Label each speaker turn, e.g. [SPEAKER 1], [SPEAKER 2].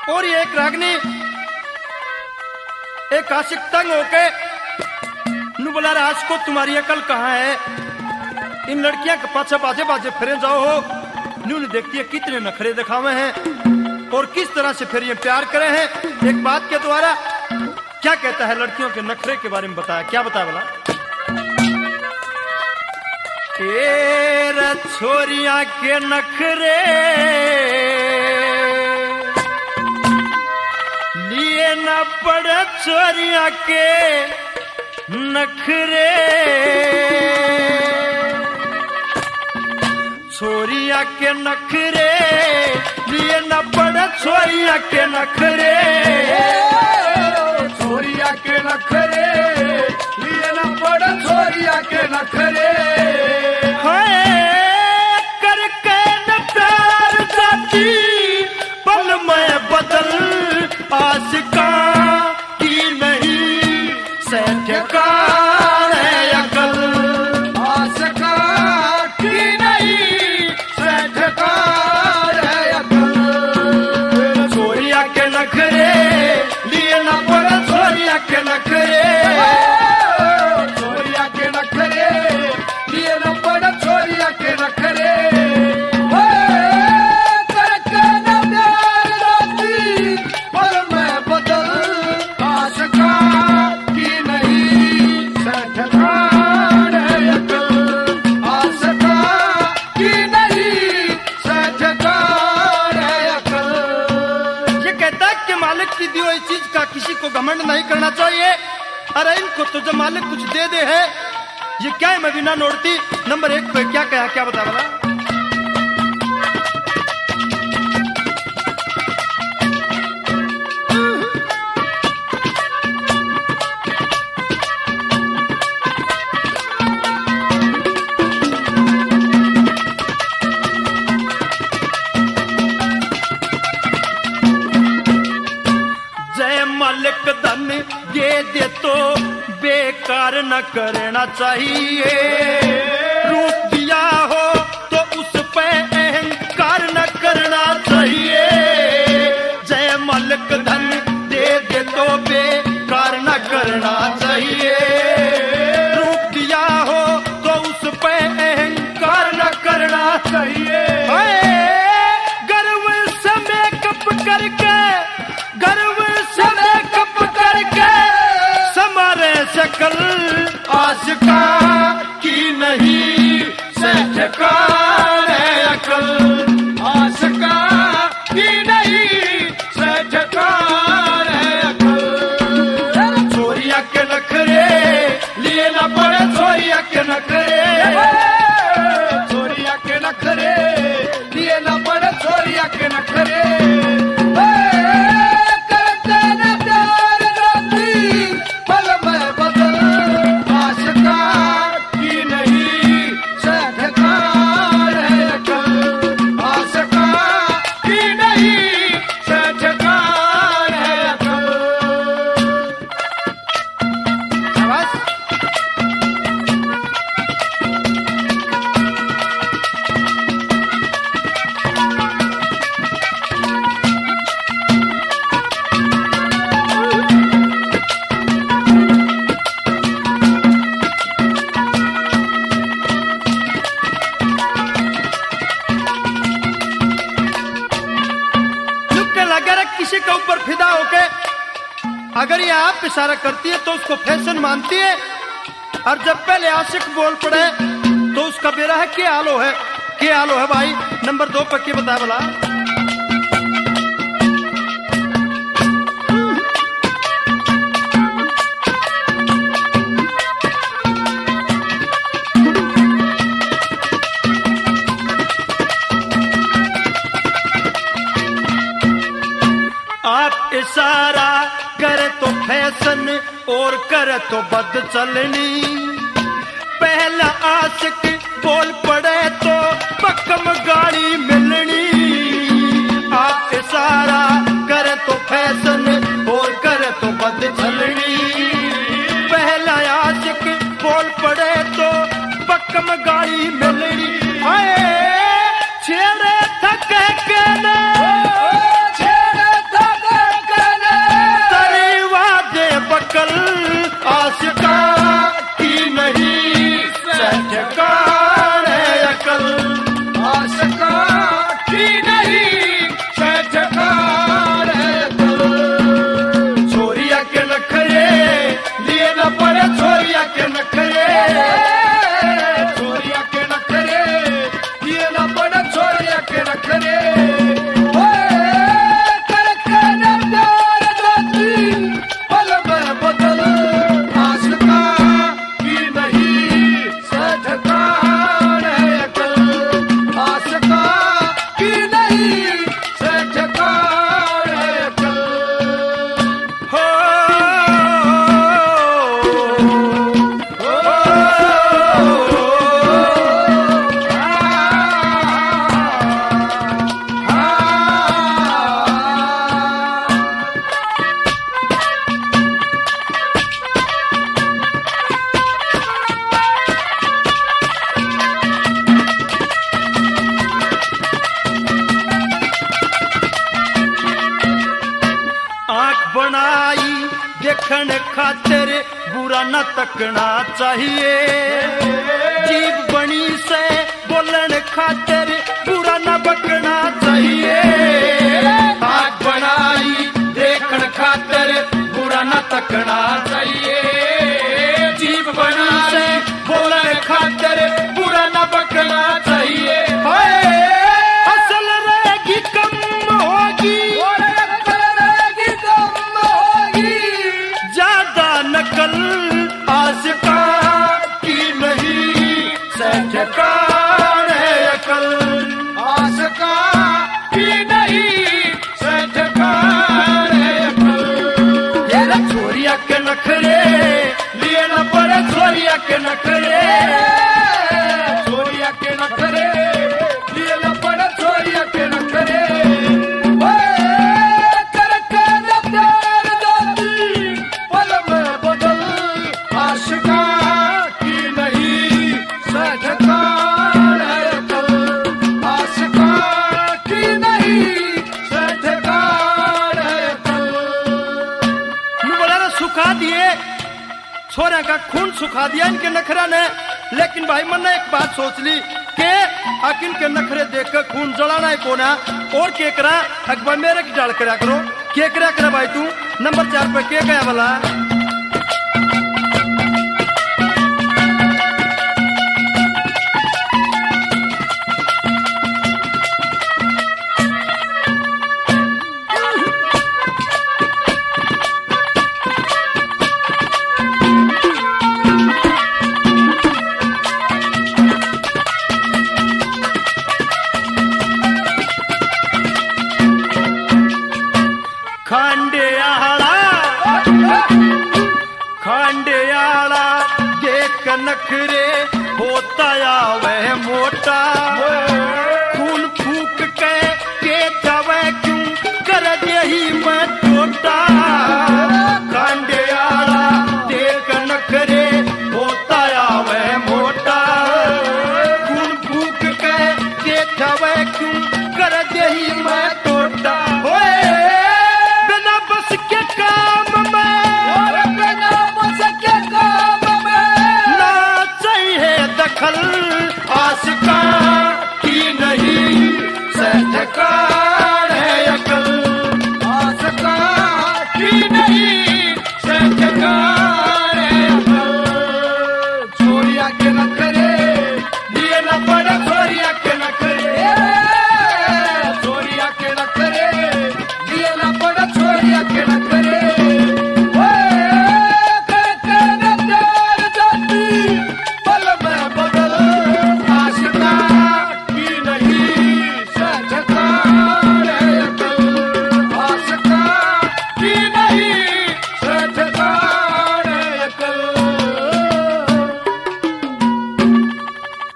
[SPEAKER 1] और ये एक रागनी एक आशिक तंग होके नु बोला रहा आज को तुम्हारी अकल कहाँ है, इन लड़कियां के पाछे बाजे बाजे फिरे जाओ हो। न्यू ने देखती है कितने नखरे दिखावे हैं और किस तरह से फिर ये प्यार करे हैं। एक बात के द्वारा क्या कहता है लड़कियों के नखरे के बारे में बताया, क्या बताया बोला, तेरा छोरिया के नखरे लिए न पड़े छोरिया के नखरे, छोरिया के नखरे लिए न पड़े छोरिया के नखरे,
[SPEAKER 2] छोरिया के नखरे लिए न पड़े छोरिया के नखरे।
[SPEAKER 1] करके न प्यार जाती पल में बदल आशिका की नहीं सहठकार है अकल,
[SPEAKER 2] आशिका की नहीं सहठकार है अकल।
[SPEAKER 1] छोरिया के नखरे लिए न पड़े छोरिया के नखरे,
[SPEAKER 2] छोरिया के नखरे लिए न पड़े छोरिया के नखरे। करके न प्यार जाती पल में बदल आशिका की नहीं सहठकार है अकल, आशिका की नहीं सहठकार है अकल।
[SPEAKER 1] ये कहता है कि मालिक की दी हुई चीज का किसी को घमंड नहीं करना चाहिए। अरे इनको तो जब मालिक कुछ दे दे है, ये क्या है मैं बिना नोटती। नंबर 1 पे क्या कहा, क्या बता बोला, जय मालिक धन दे तो बेकार न करना चाहिए, रूप दिया हो तो उस पे अहंकार न करना चाहिए। जय मालिक धन दे तो बेकार न करना चाहिए, रूप दिया हो तो उस पे अहंकार न करना चाहिए। गर्व से मेकअप करके, गर्व से मेकअप करके समारे शकल आशिका की नहीं सहठकार है अकल,
[SPEAKER 2] आशिका की नहीं सहठकार है अकल।
[SPEAKER 1] छोरिया के नखरे लिए न पड़े छोरिया के नखरे,
[SPEAKER 2] छोरिया के नखरे लिए न पड़े छोरिया के नखरे। करके न प्यार जाती पल में बदल आशिका की नहीं सहठकार है अकल, आशिका की नहीं सहठकार है अकल।
[SPEAKER 1] शाबाश। अगर किसी के ऊपर फिदा होके अगर ये आप इशारा करती है तो उसको फैशन मानती है, और जब पहले आशिक बोल पड़े तो उसका बेरा है क्या हालो है, क्या हालो है भाई। नंबर 2 पर क्या बताया बोला, आप इशारा करे तो फैशन और करे तो बद चलनी, पहला आशिक बोल पड़े तो पक्कम गाड़ी मिलनी। आप इशारा करे तो फैशन और करे तो बद चलनी, पहला आशिक बोल पड़े तो पक्कम गाड़ी मिलनी। छेड़े थक के ना,
[SPEAKER 2] छेड़े थक
[SPEAKER 1] देखण खातिर बुरा न तकना चाहिए, जीव बनी से बोलन खातिर बुरा न बकना चाहिए।
[SPEAKER 2] आग बनाई देखण खातिर बुरा न तकना चाहिए, जीव बनी से बोलन खातिर बुरा न बकना चाहिए।
[SPEAKER 1] असल रहेगी कम होगी, ज्यादा नकल आशिका की नहीं,
[SPEAKER 2] सहजकार है अकल आशिका की नहीं, सहजकार है अकल।
[SPEAKER 1] तेरा छोरिया के नखरे
[SPEAKER 2] लिए न पड़े छोरिया के नखरे, छोरिया के नखरे लिए न पड़े छोरिया के नखरे। करके न प्यार जाती पल में बदल, आशिका की नहीं, सहजकार है अकल आशिका की नहीं, सहजकार है अकल।
[SPEAKER 1] बड़ा सुखा दिए, छोरे का खून सुखा दिया इनके नखरा ने। लेकिन भाई मन ने एक बात सोच ली कि आखिर के नखरे देखकर खून जलाना है कोना और के करा अकबर मेरे की डाल करा करो, के करा भाई तू नंबर 4 पे के गया वाला। खांडेयाला देख नखरे होता या वह मोटा,